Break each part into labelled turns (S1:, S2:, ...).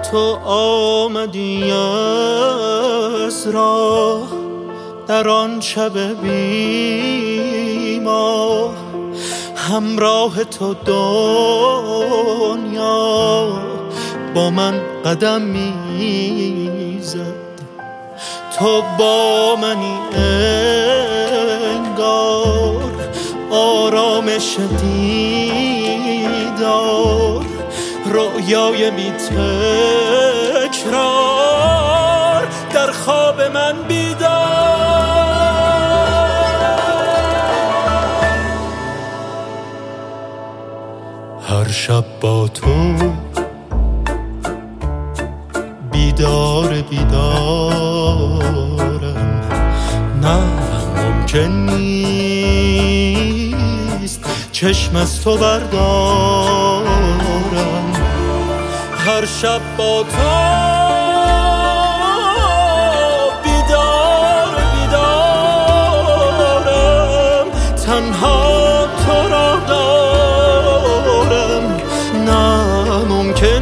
S1: تو آمدی از راه در آن شب بی ماه، همراه تو دنیا با من قدم میزد. تو با منی انگار، آرامش دیدار، رؤیای بی تکرار، در خواب من بیدار. هر شب با تو بیدار بیدارم، نه ممکن نیست چشم از تو بردارم. هر شب با تو بیدار بیدارم، تنها تو را دارم، نه ممکن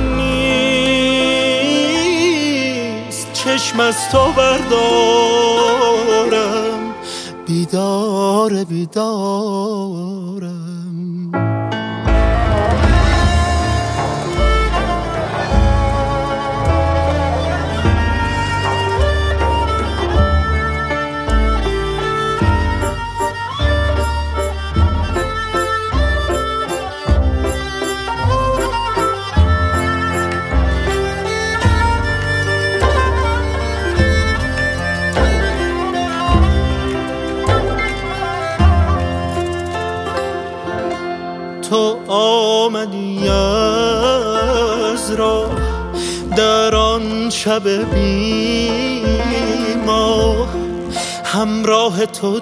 S1: نیست چشم از تو بردارم. بیدار بیدارم. تو آمدی از راه در آن شب بی ماه، همراه تو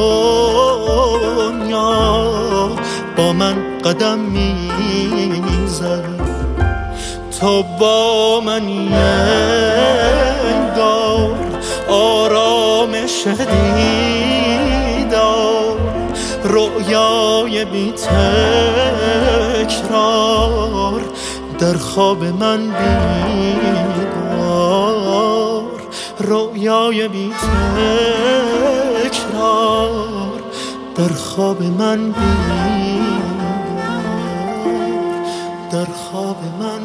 S1: دنیا با من قدم میزد. تو با منی انگار، آرامش دیدار، رؤیای بی تکرار، در خواب من بیدار، رؤیای بی تکرار، در خواب من بیدار، در خواب من